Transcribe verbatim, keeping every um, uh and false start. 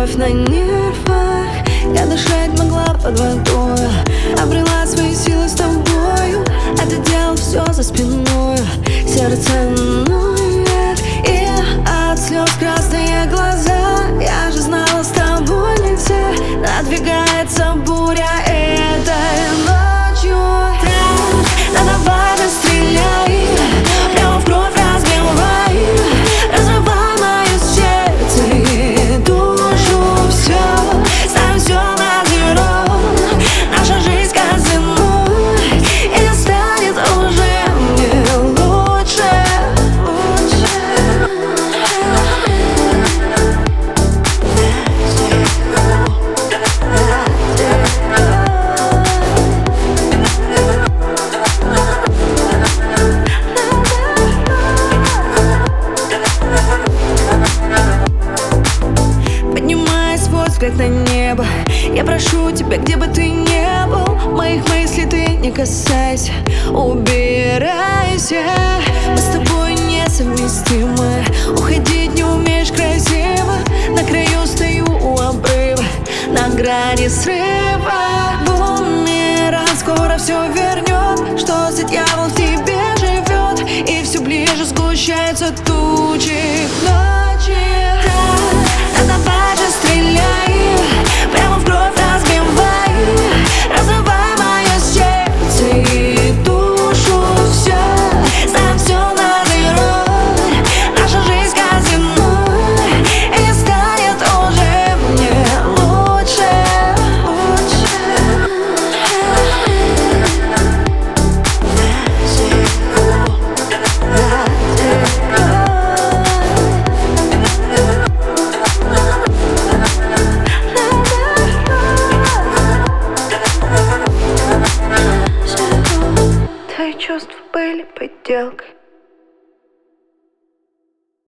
любовь на нервах. Я дышать могла под водой, обрела свои силы с тобою, а ты делал все за спиной. Сердце ноет, и от слез красные глаза. Я же знала, с тобой нельзя. Надвигается буря этой ночью. Да давай же стреляй, прямо в кровь разбивай, разрывай мое сердце и душу. Все, ставим все на зеро, наша жизнь казино, и не станет уже мне лучше, лучше. Поднимая свой взгляд на небо, я прошу тебя, где бы ты ни был, моих мыслей ты не касайся, убирайся. Мы с тобой несовместимы, уходить не умеешь красиво. На краю стою у обрыва, на грани срыва. Бумеранг скоро все вернет, что за дьявол в тебе живет, и все ближе сгущаются тучи к ночи. Да давай же стреляй, прямо в кровь разбивай, разрывай мое сердце и душу. Все, ставим все на зеро, наша жизнь казино, и не станет уже мне лучше, лучше. Твои чувства были подделкой.